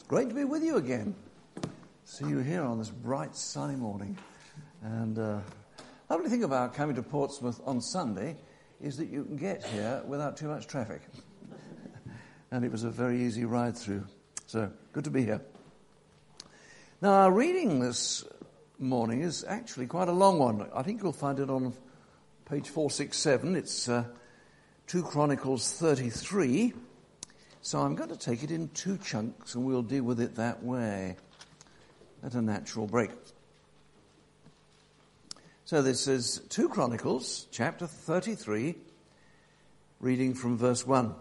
Great to be with you again. See you here on this bright, sunny morning. And lovely thing about coming to Portsmouth on Sunday is that you can get here without too much traffic. And it was a very easy ride through. So, good to be here. Now, our reading this morning is actually quite a long one. I think you'll find it on page 467. It's 2 Chronicles 33. So I'm going to take it in 2 chunks and we'll deal with it that way at a natural break. So this is 2 Chronicles chapter 33, reading from verse 1.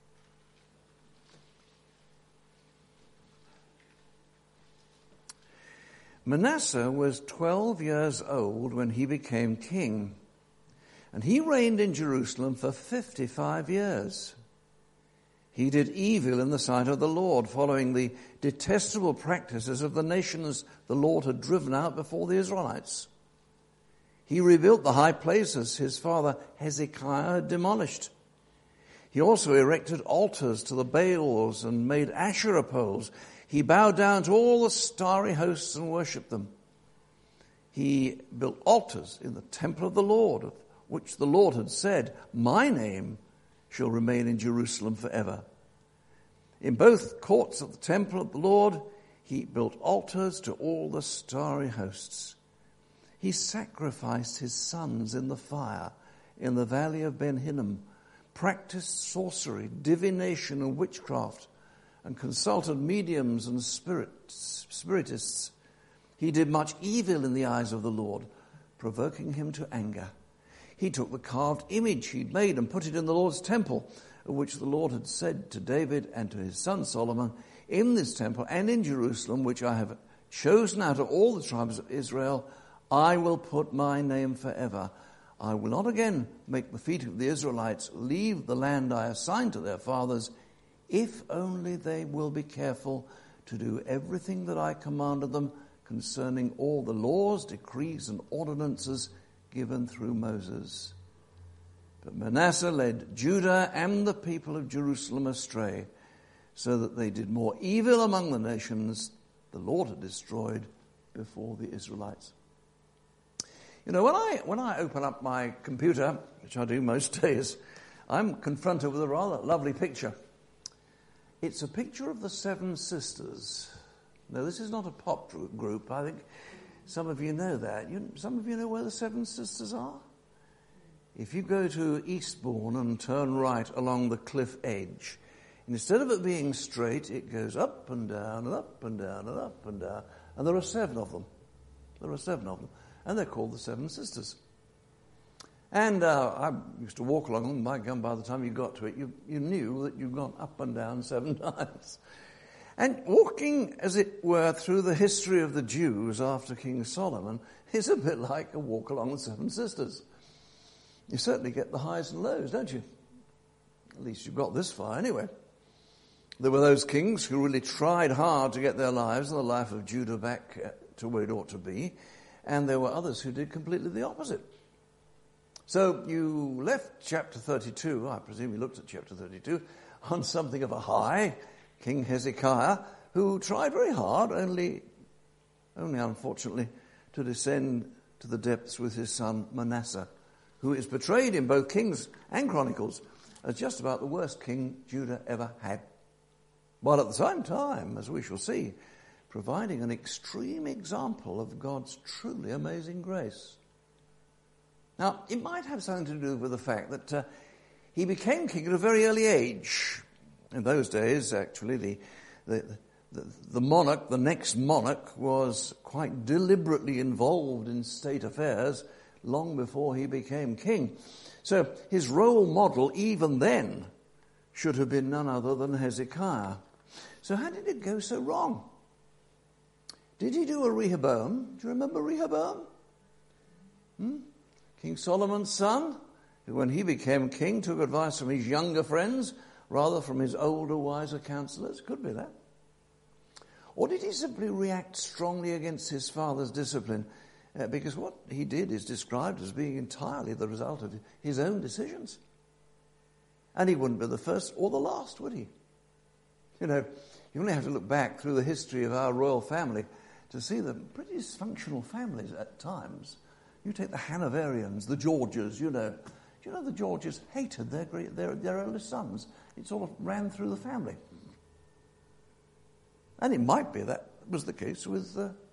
Manasseh was 12 years old when he became king, and he reigned in Jerusalem for 55 years. He did evil in the sight of the Lord, following the detestable practices of the nations the Lord had driven out before the Israelites. He rebuilt the high places his father Hezekiah had demolished. He also erected altars to the Baals and made Asherah poles. He bowed down to all the starry hosts and worshipped them. He built altars in the temple of the Lord, of which the Lord had said, "My name shall remain in Jerusalem forever." In both courts of the temple of the Lord, he built altars to all the starry hosts. He sacrificed his sons in the fire in the valley of Ben Hinnom, practiced sorcery, divination, and witchcraft, and consulted mediums and spiritists. He did much evil in the eyes of the Lord, provoking him to anger. He took the carved image he'd made and put it in the Lord's temple, of which the Lord had said to David and to his son Solomon, "In this temple and in Jerusalem, which I have chosen out of all the tribes of Israel, I will put my name forever. I will not again make the feet of the Israelites leave the land I assigned to their fathers, if only they will be careful to do everything that I commanded them concerning all the laws, decrees, and ordinances given through Moses." But Manasseh led Judah and the people of Jerusalem astray, so that they did more evil among the nations the Lord had destroyed before the Israelites. You know, when I open up my computer, which I do most days, I'm confronted with a rather lovely picture. It's a picture of the Seven Sisters. Now, this is not a pop group. I think some of you know that. Some of you know where the Seven Sisters are? If you go to Eastbourne and turn right along the cliff edge, instead of it being straight, it goes up and down and up and down and up and down. And there are 7 of them. And they're called the Seven Sisters. And I used to walk along them. By the time you got to it, you knew that you'd gone up and down 7 times. And walking, as it were, through the history of the Jews after King Solomon is a bit like a walk along the Seven Sisters. You certainly get the highs and lows, don't you? At least you've got this far anyway. There were those kings who really tried hard to get their lives and the life of Judah back to where it ought to be. And there were others who did completely the opposite. So you left chapter 32, I presume you looked at chapter 32, on something of a high, King Hezekiah, who tried very hard, only unfortunately to descend to the depths with his son Manasseh, who is portrayed in both Kings and Chronicles as just about the worst king Judah ever had. While at the same time, as we shall see, providing an extreme example of God's truly amazing grace. Now, it might have something to do with the fact that he became king at a very early age. In those days, actually, the monarch, the next monarch, was quite deliberately involved in state affairs long before he became king. So his role model, even then, should have been none other than Hezekiah. So how did it go so wrong? Did he do a Rehoboam? Do you remember Rehoboam? King Solomon's son, who when he became king took advice from his younger friends rather from his older, wiser counselors? Could be that. Or did he simply react strongly against his father's discipline? Because what he did is described as being entirely the result of his own decisions. And he wouldn't be the first or the last, would he? You know, You only have to look back through the history of our royal family to see the pretty dysfunctional families at times. You take the Hanoverians, the Georges, you know. Do you know the Georges hated their eldest sons? It sort of ran through the family. And it might be that was the case with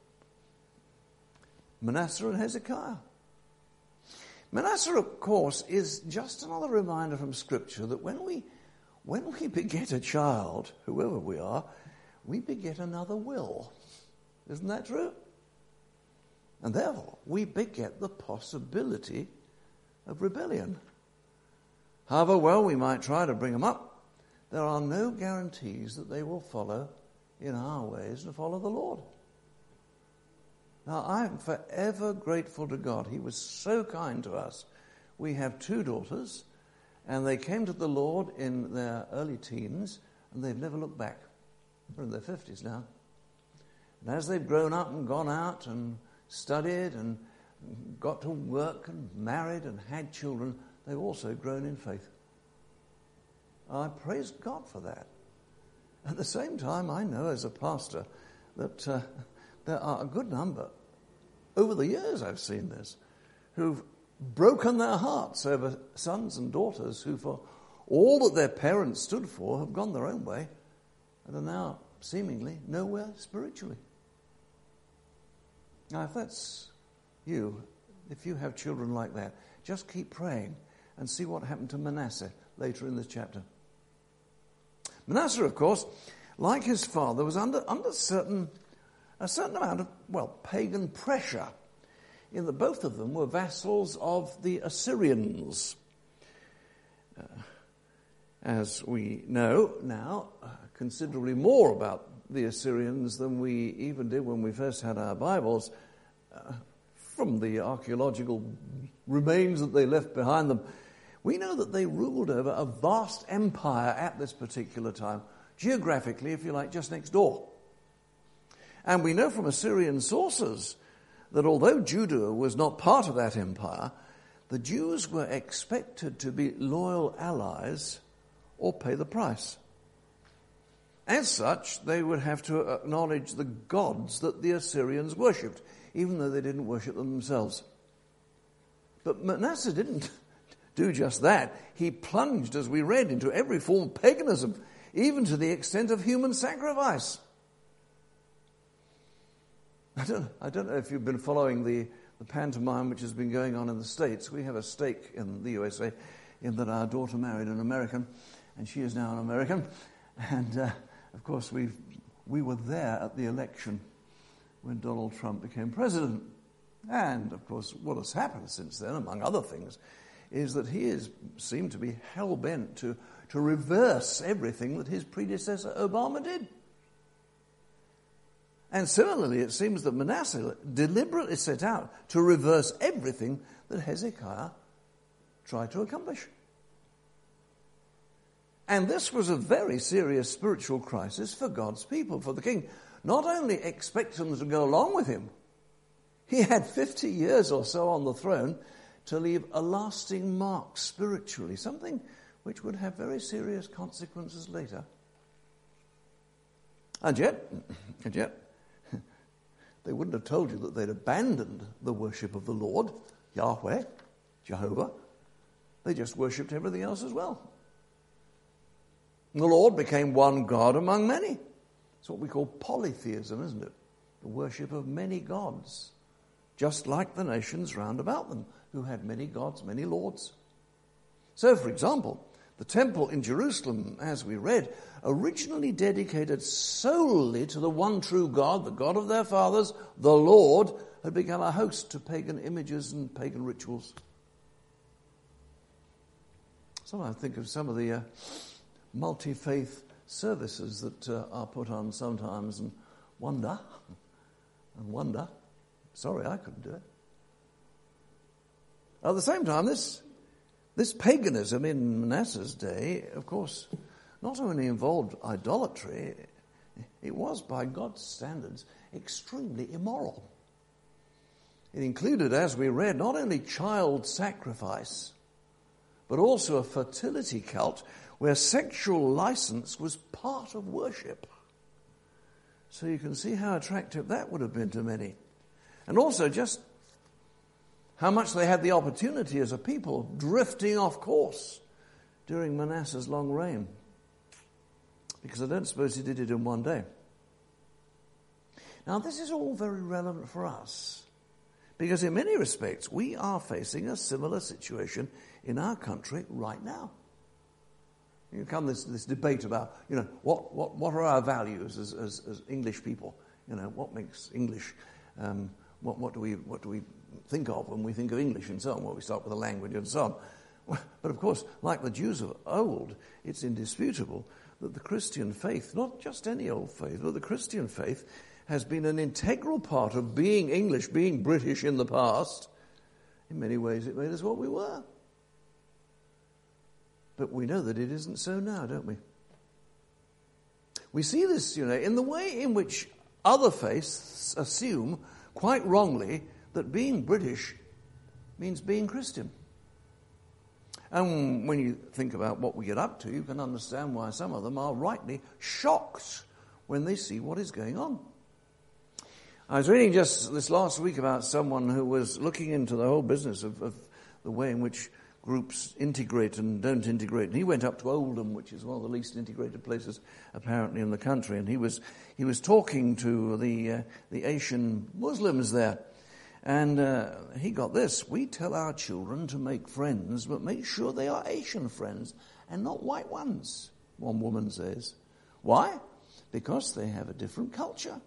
Manasseh and Hezekiah. Manasseh, of course, is just another reminder from Scripture that when we beget a child, whoever we are, we beget another will. Isn't that true? And therefore, we beget the possibility of rebellion. However well we might try to bring them up, there are no guarantees that they will follow in our ways and follow the Lord. Now, I'm forever grateful to God. He was so kind to us. We have 2 daughters, and they came to the Lord in their early teens, and they've never looked back. They're in their 50s now. And as they've grown up and gone out and studied and got to work and married and had children, they've also grown in faith. I praise God for that. At the same time, I know as a pastor that there are a good number, over the years I've seen this, who've broken their hearts over sons and daughters who, for all that their parents stood for, have gone their own way and are now seemingly nowhere spiritually. Now, if that's you, if you have children like that, just keep praying and see what happened to Manasseh later in this chapter. Manasseh, of course, like his father, was under a certain amount of, pagan pressure, in that both of them were vassals of the Assyrians. As we know now, considerably more about the Assyrians than we even did when we first had our Bibles, from the archaeological remains that they left behind them. We know that they ruled over a vast empire at this particular time, geographically, if you like, just next door. And we know from Assyrian sources that although Judah was not part of that empire, the Jews were expected to be loyal allies or pay the price. As such, they would have to acknowledge the gods that the Assyrians worshipped, even though they didn't worship them themselves. But Manasseh didn't do just that. He plunged, as we read, into every form of paganism, even to the extent of human sacrifice. I don't know if you've been following the pantomime which has been going on in the States. We have a stake in the USA in that our daughter married an American, and she is now an American. And, of course, we were there at the election when Donald Trump became president. And, of course, what has happened since then, among other things, is that he seemed to be hell-bent to reverse everything that his predecessor Obama did. And similarly, it seems that Manasseh deliberately set out to reverse everything that Hezekiah tried to accomplish. And this was a very serious spiritual crisis for God's people, for the king. Not only expecting them to go along with him, he had 50 years or so on the throne to leave a lasting mark spiritually, something which would have very serious consequences later. And yet, they wouldn't have told you that they'd abandoned the worship of the Lord, Yahweh, Jehovah. They just worshipped everything else as well. And the Lord became one God among many. It's what we call polytheism, isn't it? The worship of many gods, just like the nations round about them, who had many gods, many lords. So, for example, the temple in Jerusalem, as we read, originally dedicated solely to the one true God, the God of their fathers, the Lord, had become a host to pagan images and pagan rituals. Sometimes I think of some of the multi-faith services that are put on sometimes and wonder. Sorry, I couldn't do it. At the same time, this paganism in Manasseh's day, of course, not only involved idolatry, it was, by God's standards, extremely immoral. It included, as we read, not only child sacrifice, but also a fertility cult where sexual license was part of worship. So you can see how attractive that would have been to many. And also just how much they had the opportunity as a people drifting off course during Manasseh's long reign. Because I don't suppose he did it in one day. Now this is all very relevant for us. Because in many respects we are facing a similar situation in our country right now. You come this debate about, what are our values as English people? What makes English, what do we think of when we think of English and so on? Well, we start with the language and so on. But of course, like the Jews of old, it's indisputable that the Christian faith, not just any old faith, but the Christian faith has been an integral part of being English, being British in the past. In many ways, it made us what we were. But we know that it isn't so now, don't we? We see this, in the way in which other faiths assume, quite wrongly, that being British means being Christian. And when you think about what we get up to, you can understand why some of them are rightly shocked when they see what is going on. I was reading just this last week about someone who was looking into the whole business of the way in which groups integrate and don't integrate. And he went up to Oldham, which is one of the least integrated places apparently in the country, and he was talking to the Asian Muslims there. And he got this: we tell our children to make friends, but make sure they are Asian friends and not white ones, one woman says. Why? Because they have a different culture.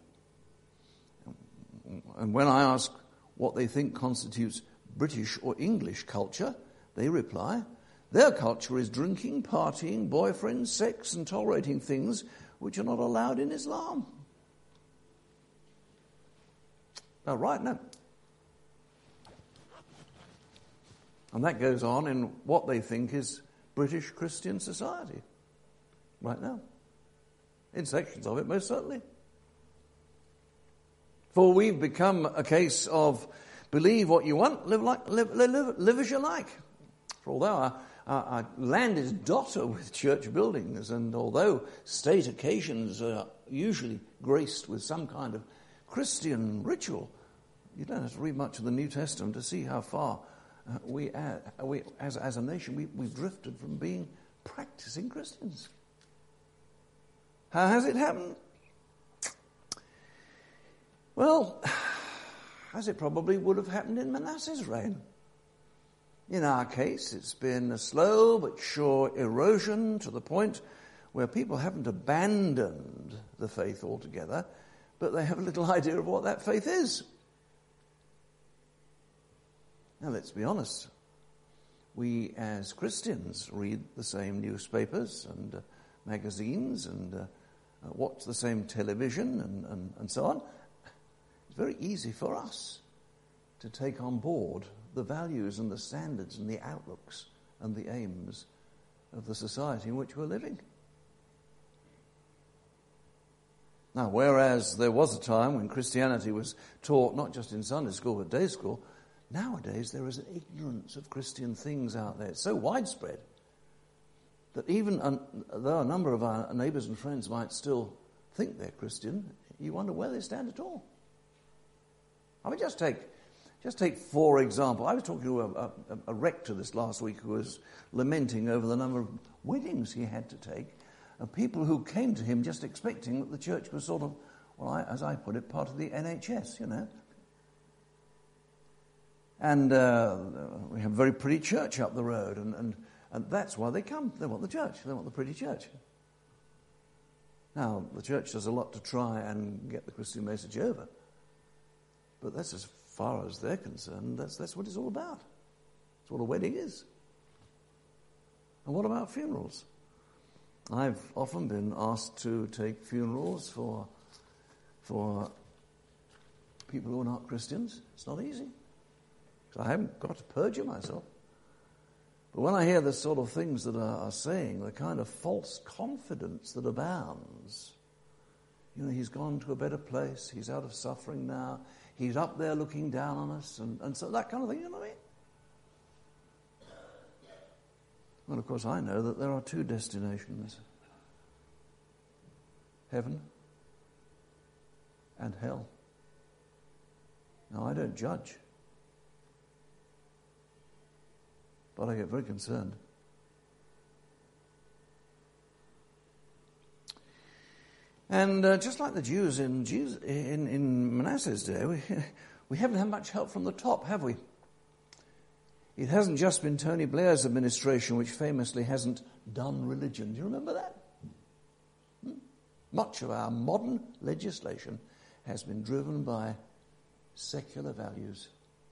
And when I ask what they think constitutes British or English culture, they reply, their culture is drinking, partying, boyfriends, sex, and tolerating things which are not allowed in Islam. Oh, right, no. And that goes on in what they think is British Christian society right now. In sections of it, most certainly. For we've become a case of believe what you want, live as you like. For although our land is dotted with church buildings, and although state occasions are usually graced with some kind of Christian ritual, you don't have to read much of the New Testament to see how far we as a nation, we've drifted from being practicing Christians. How has it happened? Well, as it probably would have happened in Manasseh's reign. In our case, it's been a slow but sure erosion to the point where people haven't abandoned the faith altogether, but they have a little idea of what that faith is. Now, let's be honest. We as Christians read the same newspapers and magazines and watch the same television and so on. It's very easy for us to take on board the values and the standards and the outlooks and the aims of the society in which we're living. Now, whereas there was a time when Christianity was taught not just in Sunday school but day school, nowadays there is an ignorance of Christian things out there. It's so widespread that even though a number of our neighbours and friends might still think they're Christian, you wonder where they stand at all. I mean, just take for example, I was talking to a rector this last week who was lamenting over the number of weddings he had to take of people who came to him just expecting that the church was sort of, well, as I put it, part of the NHS, And we have a very pretty church up the road, and that's why they come. They want the church. They want the pretty church. Now, the church does a lot to try and get the Christian message over. But that's as far as they're concerned, that's what it's all about. That's what a wedding is. And what about funerals? I've often been asked to take funerals for people who are not Christians. It's not easy. So I haven't got to perjure myself. But when I hear the sort of things that are saying, the kind of false confidence that abounds, he's gone to a better place, he's out of suffering now, he's up there looking down on us, and so that kind of thing, you know what I mean? Well, of course, I know that there are two destinations. Heaven and hell. Now, I don't judge, but I get very concerned. And just like the Jews in Manasseh's day, we haven't had much help from the top, have we? It hasn't just been Tony Blair's administration which famously hasn't done religion. Do you remember that? Much of our modern legislation has been driven by secular values.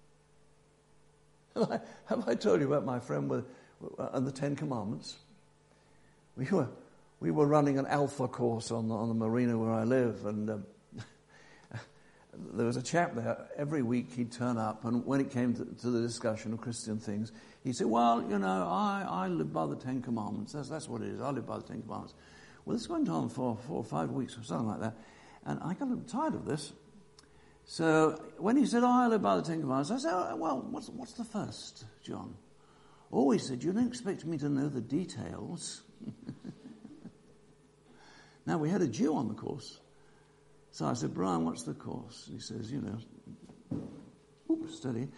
Have I told you about my friend and the Ten Commandments? We were running an alpha course on the marina where I live, and there was a chap there. Every week he'd turn up, and when it came to the discussion of Christian things, he'd say, well, I live by the Ten Commandments. That's what it is. I live by the Ten Commandments. Well, this went on for 4 or 5 weeks or something like that, and I got a little tired of this. So when he said, I live by the Ten Commandments, I said, well, what's the first, John? Oh, he said, you don't expect me to know the details. Now, we had a Jew on the course. So I said, Brian, what's the course? He says, steady.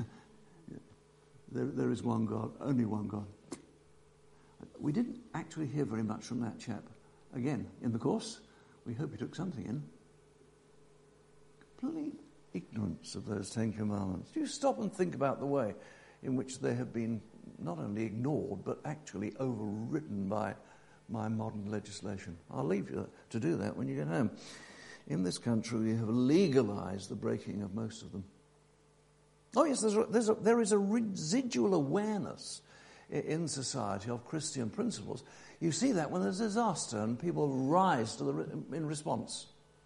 There is one God, only one God. We didn't actually hear very much from that chap. Again, in the course, we hope he took something in. Complete ignorance of those Ten Commandments. Do you stop and think about the way in which they have been not only ignored, but actually overwritten by my modern legislation? I'll leave you to do that when you get home. In this country, we have legalized the breaking of most of them. Oh yes, there is a residual awareness in society of Christian principles. You see that when there's a disaster and people rise in response.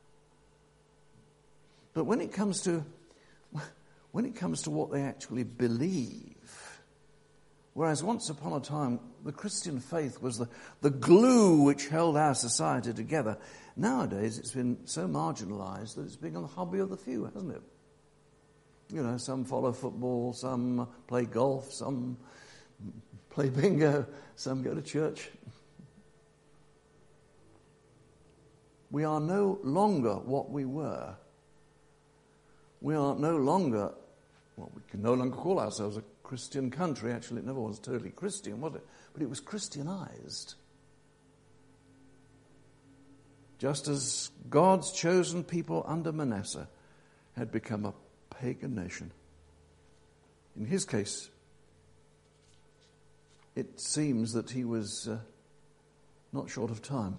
But when it comes to what they actually believe, whereas once upon a time the Christian faith was the glue which held our society together, nowadays it's been so marginalised that it's become the hobby of the few, hasn't it? Some follow football, some play golf, some play bingo, some go to church. We are no longer what we were. We are no longer, we can no longer call ourselves a Christian country. Actually, it never was totally Christian, was it? But it was Christianized. Just as God's chosen people under Manasseh had become a pagan nation. In his case, it seems that he was not short of time.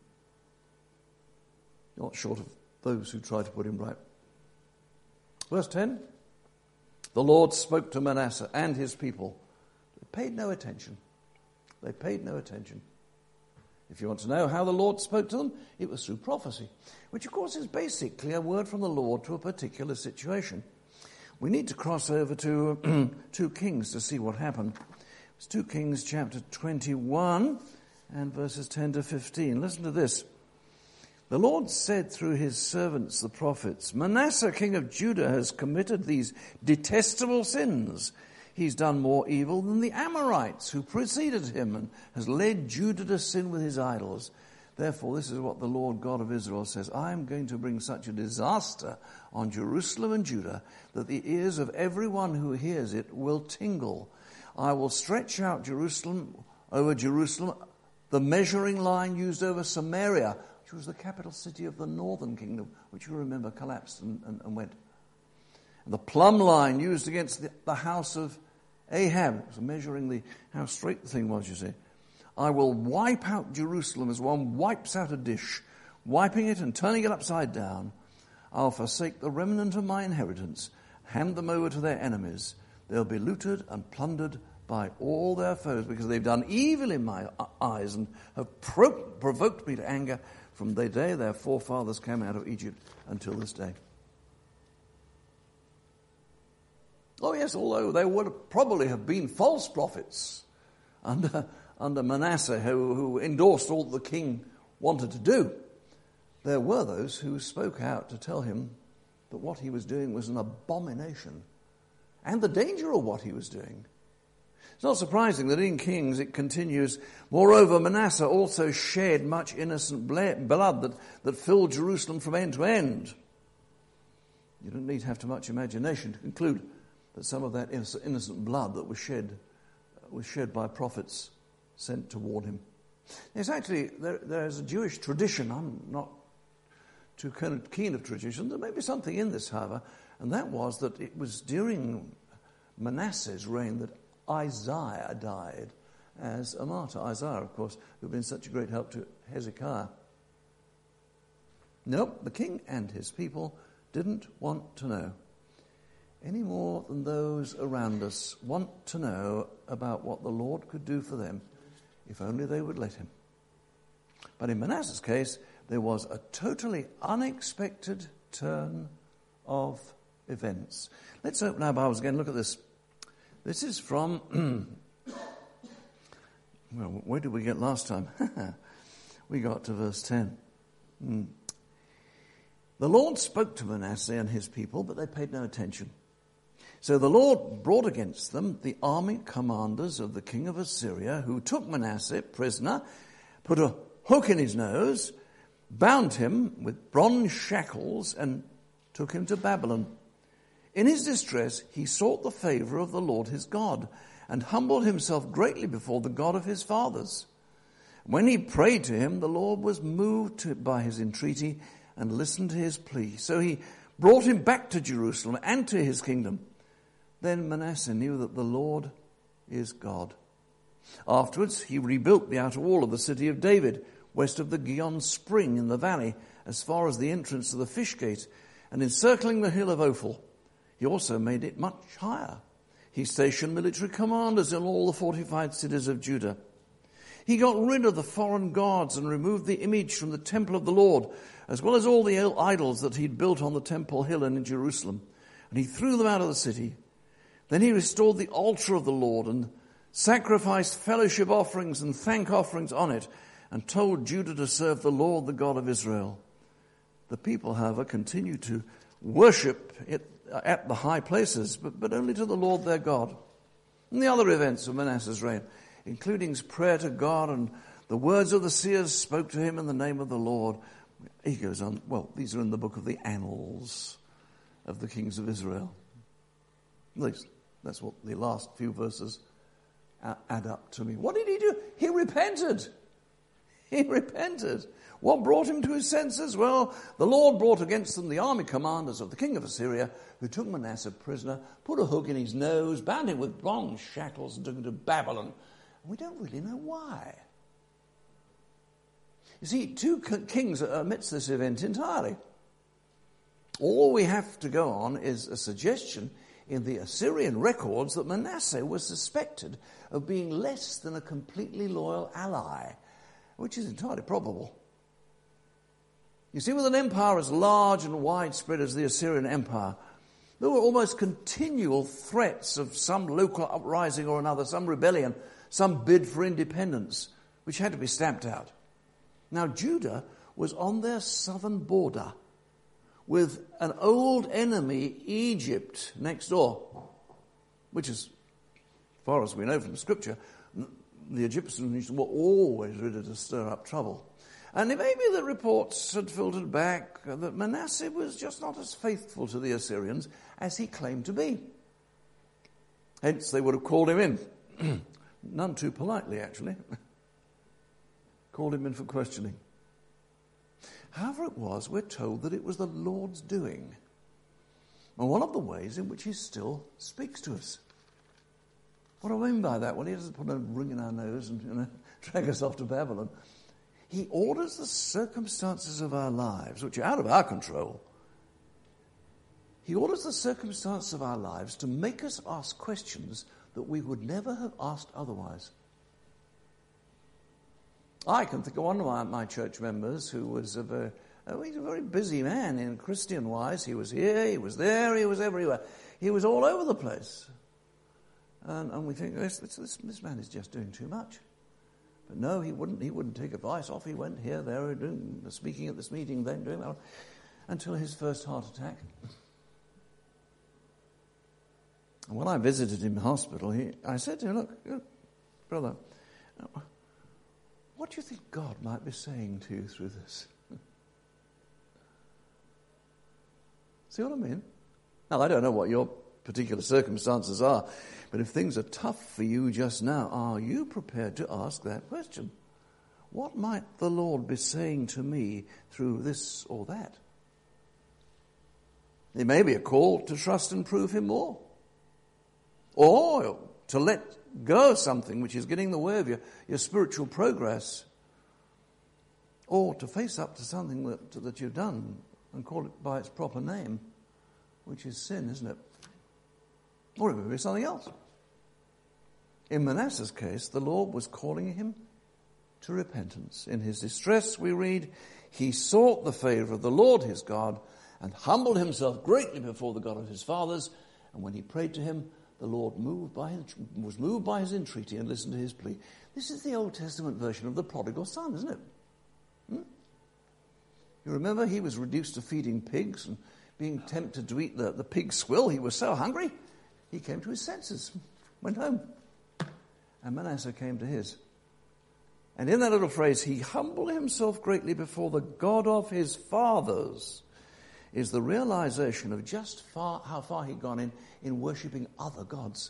Not short of those who tried to put him right. Verse 10, the Lord spoke to Manasseh and his people. They paid no attention. They paid no attention. If you want to know how the Lord spoke to them, it was through prophecy, which of course is basically a word from the Lord to a particular situation. We need to cross over to 2 Kings to see what happened. It's 2 Kings chapter 21 and verses 10 to 15. Listen to this. The Lord said through his servants, the prophets, Manasseh, king of Judah, has committed these detestable sins. He's done more evil than the Amorites who preceded him and has led Judah to sin with his idols. Therefore, this is what the Lord God of Israel says. I am going to bring such a disaster on Jerusalem and Judah that the ears of everyone who hears it will tingle. I will stretch out over Jerusalem, the measuring line used over Samaria, which was the capital city of the northern kingdom, which you remember collapsed and went. And the plumb line used against the house of Ahab, it was measuring how straight the thing was, you see. I will wipe out Jerusalem as one wipes out a dish, wiping it and turning it upside down. I'll forsake the remnant of my inheritance, hand them over to their enemies. They'll be looted and plundered by all their foes because they've done evil in my eyes and have provoked me to anger from the day their forefathers came out of Egypt until this day. Oh yes, although there would probably have been false prophets under Manasseh who endorsed all the king wanted to do, there were those who spoke out to tell him that what he was doing was an abomination and the danger of what he was doing. It's not surprising that in Kings it continues, moreover Manasseh also shed much innocent blood that filled Jerusalem from end to end. You don't need to have too much imagination to conclude that some of that innocent blood that was shed by prophets sent to warn him. There's actually, there's a Jewish tradition. I'm not too keen of tradition. There may be something in this, however, and that was that it was during Manasseh's reign that Isaiah died as a martyr. Isaiah, of course, who had been such a great help to Hezekiah. Nope, the king and his people didn't want to know any more than those around us want to know about what the Lord could do for them if only they would let him. But in Manasseh's case, there was a totally unexpected turn of events. Let's open our Bibles again and look at this. This is from, well, where did we get last time? We got to verse 10. The Lord spoke to Manasseh and his people, but they paid no attention. So the Lord brought against them the army commanders of the king of Assyria, who took Manasseh prisoner, put a hook in his nose, bound him with bronze shackles, and took him to Babylon. In his distress, he sought the favor of the Lord his God, and humbled himself greatly before the God of his fathers. When he prayed to him, the Lord was moved by his entreaty and listened to his plea. So he brought him back to Jerusalem and to his kingdom. Then Manasseh knew that the Lord is God. Afterwards, he rebuilt the outer wall of the city of David, west of the Gihon spring in the valley, as far as the entrance to the fish gate, and encircling the hill of Ophel. He also made it much higher. He stationed military commanders in all the fortified cities of Judah. He got rid of the foreign gods and removed the image from the temple of the Lord, as well as all the idols that he'd built on the temple hill and in Jerusalem. And he threw them out of the city. Then he restored the altar of the Lord and sacrificed fellowship offerings and thank offerings on it, and told Judah to serve the Lord, the God of Israel. The people, however, continued to worship it at the high places, but only to the Lord their God. And the other events of Manasseh's reign, including his prayer to God and the words of the seers spoke to him in the name of the Lord. He goes on, well, these are in the book of the Annals of the kings of Israel. At least that's what the last few verses add up to me. What did he do? He repented. He repented. What brought him to his senses? Well, the Lord brought against them the army commanders of the king of Assyria, who took Manasseh prisoner, put a hook in his nose, bound him with bronze shackles, and took him to Babylon. And we don't really know why. You see, two kings amidst this event entirely. All we have to go on is a suggestion in the Assyrian records that Manasseh was suspected of being less than a completely loyal ally, which is entirely probable. You see, with an empire as large and widespread as the Assyrian Empire, there were almost continual threats of some local uprising or another, some rebellion, some bid for independence, which had to be stamped out. Now, Judah was on their southern border with an old enemy, Egypt, next door, which is, as far as we know from Scripture, the Egyptians were always ready to stir up trouble. And it may be that reports had filtered back that Manasseh was just not as faithful to the Assyrians as he claimed to be. Hence, they would have called him in. None too politely, actually. Called him in for questioning. However it was, we're told that it was the Lord's doing. And one of the ways in which he still speaks to us. What do I mean by that? Well, he doesn't put a ring in our nose and drag us off to Babylon. He orders the circumstances of our lives, which are out of our control. He orders the circumstances of our lives to make us ask questions that we would never have asked otherwise. I can think of one of my church members who was he's a very busy man in Christian-wise. He was here, he was there, he was everywhere. He was all over the place. And we think, this man is just doing too much. But no, he wouldn't take advice. Off he went here, there, speaking at this meeting, then doing that, until his first heart attack. And when I visited him in hospital, I said to him, look, brother, what do you think God might be saying to you through this? See what I mean? Now, I don't know what your particular circumstances are, but if things are tough for you just now, are you prepared to ask that question? What might the Lord be saying to me through this or that? It may be a call to trust and prove him more, or to let go of something which is getting in the way of your spiritual progress, or to face up to something that you've done and call it by its proper name, which is sin, isn't it? Or it may be something else. In Manasseh's case, the Lord was calling him to repentance. In his distress, we read, he sought the favor of the Lord his God and humbled himself greatly before the God of his fathers. And when he prayed to him, the Lord was moved by his entreaty and listened to his plea. This is the Old Testament version of the prodigal son, isn't it? You remember he was reduced to feeding pigs and being tempted to eat the pig swill. He was so hungry, he came to his senses, went home. And Manasseh came to his. And in that little phrase, he humbled himself greatly before the God of his fathers, is the realization of just how far he'd gone in worshipping other gods.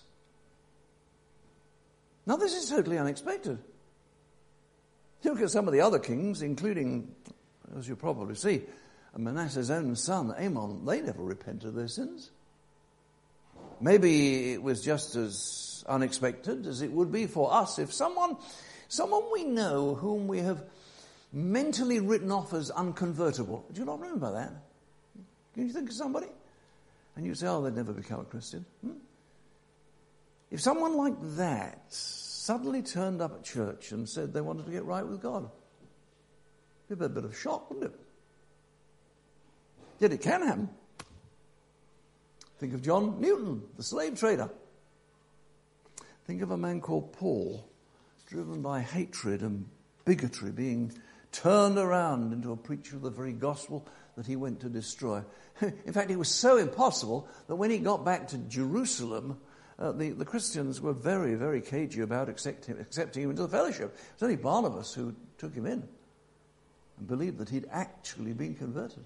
Now, this is totally unexpected. You look at some of the other kings, including, as you probably see, Manasseh's own son, Amon. They never repented of their sins. Maybe it was just as unexpected as it would be for us if someone we know whom we have mentally written off as unconvertible. Do you not remember that? Can you think of somebody? And you say, oh, they'd never become a Christian. If someone like that suddenly turned up at church and said they wanted to get right with God, it'd be a bit of a shock, wouldn't it? Yet it can happen. Think of John Newton, the slave trader. Think of a man called Paul, driven by hatred and bigotry, being turned around into a preacher of the very gospel that he went to destroy. In fact, it was so impossible that when he got back to Jerusalem, the Christians were very, very cagey about accepting him into the fellowship. It was only Barnabas who took him in and believed that he'd actually been converted.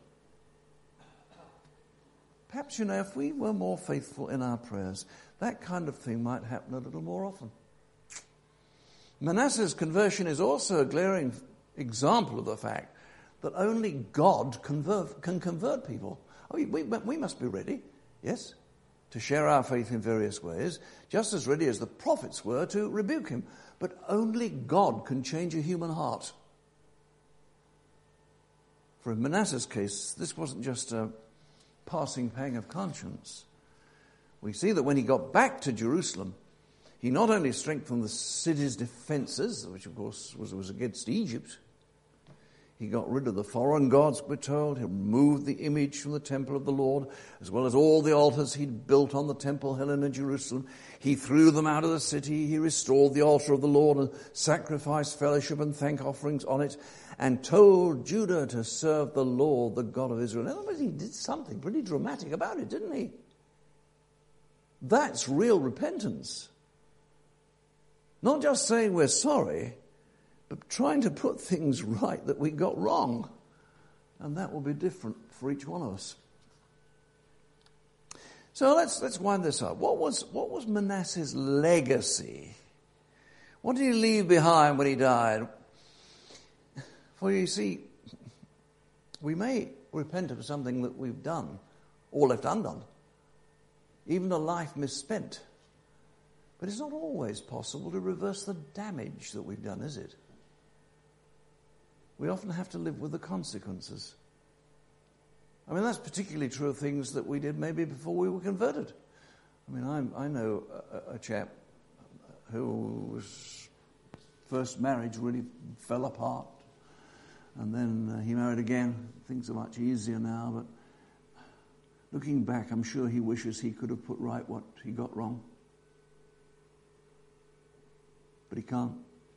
Perhaps, if we were more faithful in our prayers, that kind of thing might happen a little more often. Manasseh's conversion is also a glaring example of the fact that only God can convert people. We must be ready, yes, to share our faith in various ways, just as ready as the prophets were to rebuke him. But only God can change a human heart. For in Manasseh's case, this wasn't just a passing pang of conscience. We see that when he got back to Jerusalem, he not only strengthened the city's defenses, which of course was against Egypt. He got rid of the foreign gods, we're told. He removed the image from the temple of the Lord, as well as all the altars he'd built on the temple hill in Jerusalem. He threw them out of the city. He restored the altar of the Lord and sacrificed fellowship and thank offerings on it, and told Judah to serve the Lord, the God of Israel. In other words, he did something pretty dramatic about it, didn't he? That's real repentance. Not just saying we're sorry, but trying to put things right that we got wrong. And that will be different for each one of us. So let's wind this up. What was Manasseh's legacy? What did he leave behind when he died? For you see, we may repent of something that we've done or left undone, even a life misspent. But it's not always possible to reverse the damage that we've done, is it? We often have to live with the consequences. I mean, that's particularly true of things that we did maybe before we were converted. I mean, I know a chap whose first marriage really fell apart. And then he married again. Things are much easier now, but looking back, I'm sure he wishes he could have put right what he got wrong. But he can't.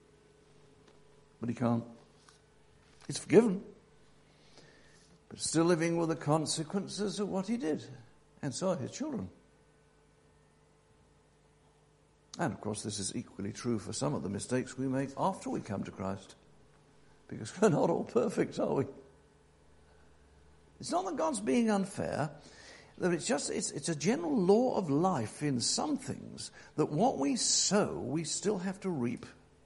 He's forgiven, but still living with the consequences of what he did, and so are his children. And of course, this is equally true for some of the mistakes we make after we come to Christ, because we're not all perfect, are we? It's not that God's being unfair. It's a general law of life in some things that what we sow, we still have to reap.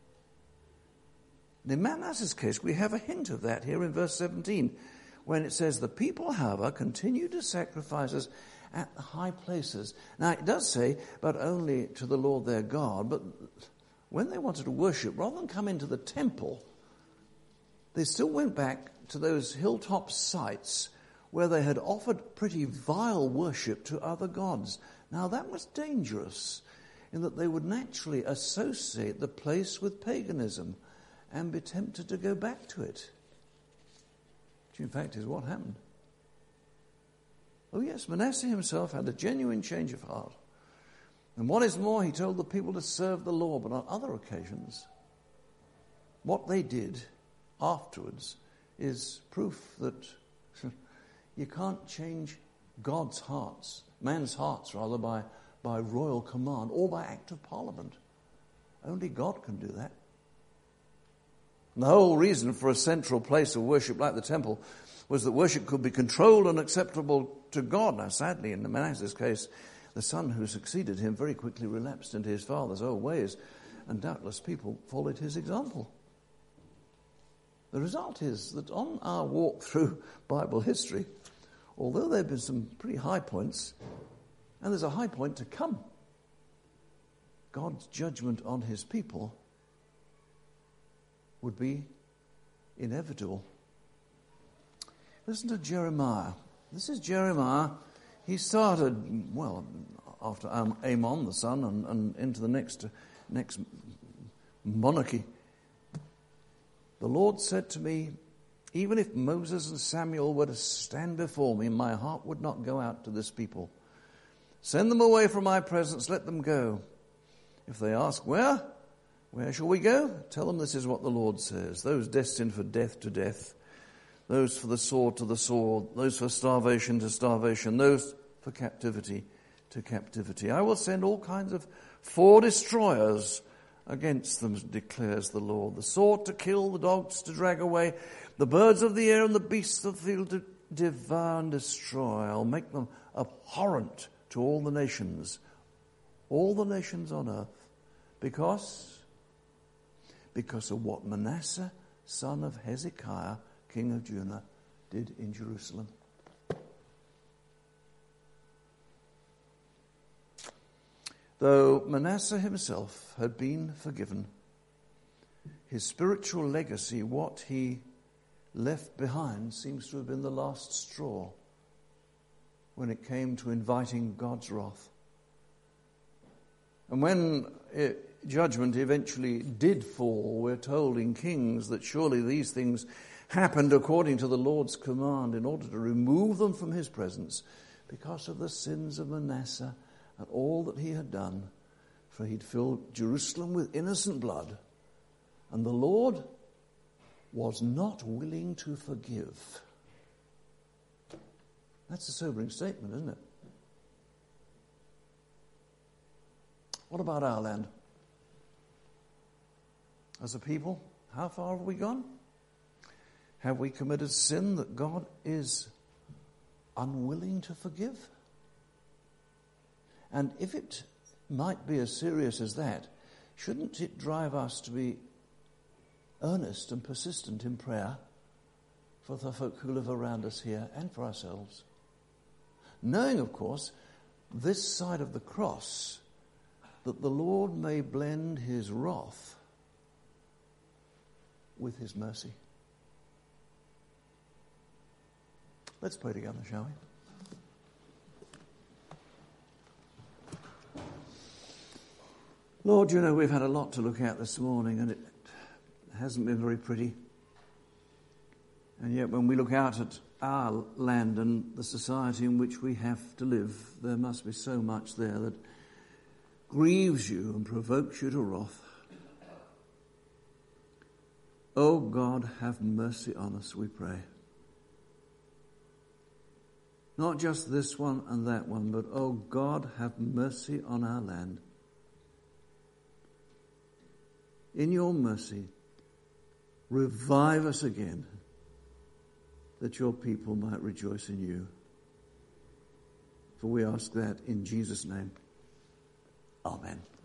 In Manasseh's case, we have a hint of that here in verse 17, when it says, the people, however, continued to sacrifice at the high places. Now, it does say, but only to the Lord their God. But when they wanted to worship, rather than come into the temple, they still went back to those hilltop sites where they had offered pretty vile worship to other gods. Now, that was dangerous, in that they would naturally associate the place with paganism and be tempted to go back to it. Which, in fact, is what happened. Oh yes, Manasseh himself had a genuine change of heart. And what is more, he told the people to serve the Lord. But on other occasions, what they did afterwards is proof that you can't change God's hearts, man's hearts rather, by royal command or by act of parliament. Only God can do that. And the whole reason for a central place of worship like the temple was that worship could be controlled and acceptable to God. Now, sadly, in Manasseh's case, the son who succeeded him very quickly relapsed into his father's old ways, and doubtless people followed his example. The result is that on our walk through Bible history, although there have been some pretty high points, and there's a high point to come, God's judgment on his people would be inevitable. Listen to Jeremiah. This is Jeremiah. He started, after Amon, the son, and into the next monarchy. The Lord said to me, even if Moses and Samuel were to stand before me, my heart would not go out to this people. Send them away from my presence, let them go. If they ask, where shall we go? Tell them this is what the Lord says. Those destined for death to death, those for the sword to the sword, those for starvation to starvation, those for captivity to captivity. I will send all kinds of four destroyers against them, declares the Lord. The sword to kill, the dogs to drag away, the birds of the air and the beasts of the field to devour and destroy. I'll make them abhorrent to all the nations on earth, because of what Manasseh, son of Hezekiah, king of Judah, did in Jerusalem. Though Manasseh himself had been forgiven, his spiritual legacy, what he left behind, seems to have been the last straw when it came to inviting God's wrath. And when judgment eventually did fall, we're told in Kings that surely these things happened according to the Lord's command in order to remove them from his presence because of the sins of Manasseh and all that he had done. For he'd filled Jerusalem with innocent blood, and the Lord was not willing to forgive. That's a sobering statement, isn't it? What about our land? As a people, how far have we gone? Have we committed sin that God is unwilling to forgive? And if it might be as serious as that, shouldn't it drive us to be earnest and persistent in prayer for the folk who live around us here and for ourselves? Knowing, of course, this side of the cross, that the Lord may blend his wrath with his mercy. Let's pray together, shall we? Lord, you know, we've had a lot to look at this morning, and it hasn't been very pretty. And yet when we look out at our land and the society in which we have to live, there must be so much there that grieves you and provokes you to wrath. Oh God, have mercy on us, we pray. Not just this one and that one, but oh God, have mercy on our land. In your mercy, revive us again, that your people might rejoice in you. For we ask that in Jesus' name. Amen.